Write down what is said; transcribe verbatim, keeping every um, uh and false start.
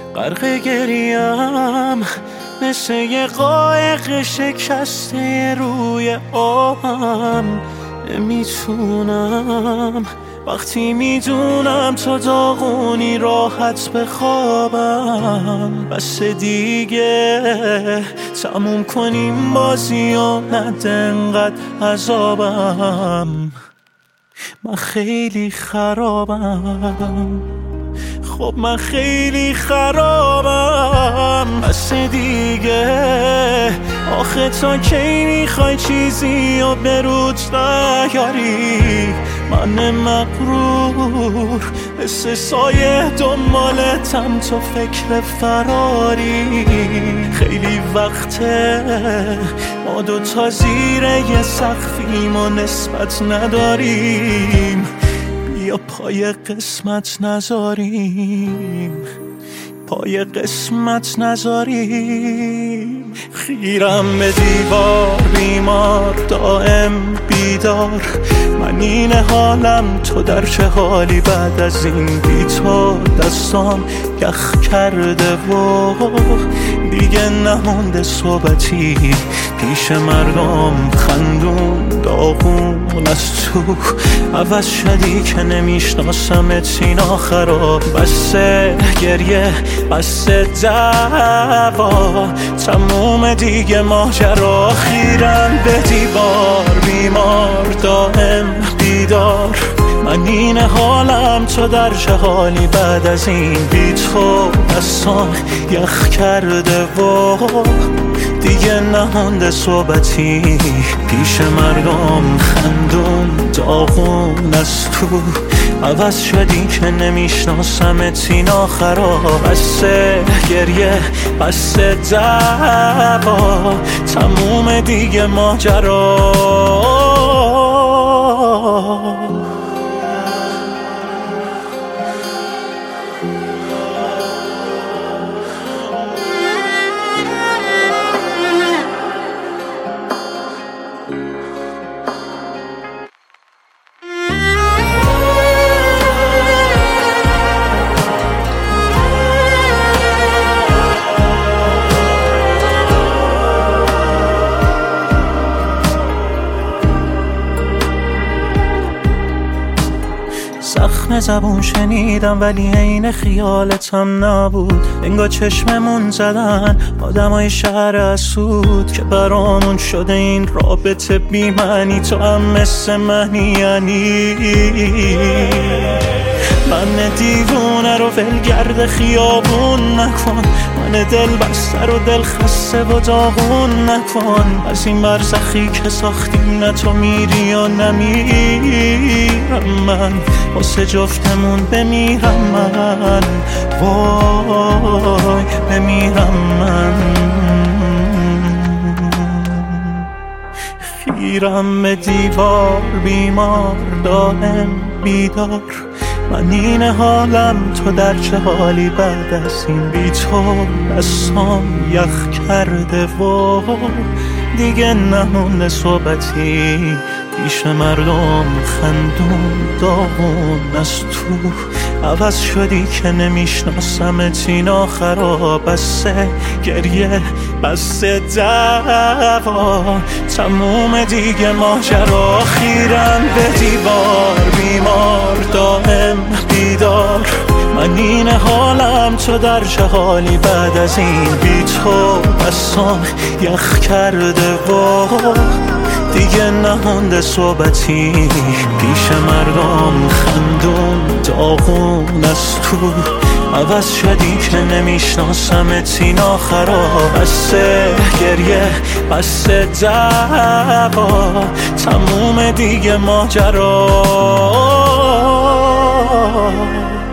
غرق گریم مثل یه قایق شکسته روی آبم. نمیتونم وقتی میدونم تو داغونی راحت بخوابم. بس دیگه تموم کنیم بازی و نده انقدر عذابم. من خیلی خرابم، خب من خیلی خرابم. بس دیگه آخه تا کی میخوای چیزی و برود نیاری؟ من مغرور مثل سایه دنبالتم تو فکر فراری. خیلی وقته ما دوتا زیر یه سقفیم و نسبت نداریم. بیا پای قسمت نذاریم، پای قسمت نذاریم. خیرم به دیوار بیمار دائم بیدار. من این حالم تو در چه حالی بعد از این بی تو؟ دستام یخ کرده و دیگه نمونده صحبتی پیش مردم. خندون داغون از تو عوض شدی که نمیشناسمت سینا خراب. بسه گریه بسه دعوا تموم دیگه ماجرا. خیرم به دیوار بیمار دائم بیدار. من این حالم تو در چه حالی بعد از این بی تو؟ دستان یخ کرده و دیگه نمونده صحبتی پیش مردم. خندون داغون از تو عوض شدی که نمیشناسمت سینا خراب. بسه گریه بسه دعوا تموم دیگه ماجرا. زخم زبون شنیدم ولی عین خیالتم نبود. انگار چشممون زدن آدمای شهر اسود که برامون شده این رابطه بی معنی. تو هم مثل منی یعنی من دیوونه رو ولگرد خیابون نکن. من دل بسته رو دل خسته و داغون نکن. از این برزخی که ساختیم نه تو میری یا نمیرم من. واسه جفتمون بمیرم من، وای بمیرم من. خیرم به دیوار بیمار دائم بیدار. من این حالم تو در چه حالی بعد از این بی تو؟ دستام یخ کرده و دیگه نمونده صحبتی پیش مردم. خندون داغون از تو عوض شدی که نمیشناسمت سینا خراب. بسه گریه بسه دعوا تموم دیگه ماجرا. خیرم به دیوار بیمار دائم بیدار. من این حالم تو در چه حالی بعد از این بی تو؟ دستام یخ کرده و دیگه نمونده صحبتی پیش مردم. خندون داغون از تو عوض شدی که نمیشناسمت سینا خراب. بسه گریه بسه دعوا تموم دیگه ماجرا.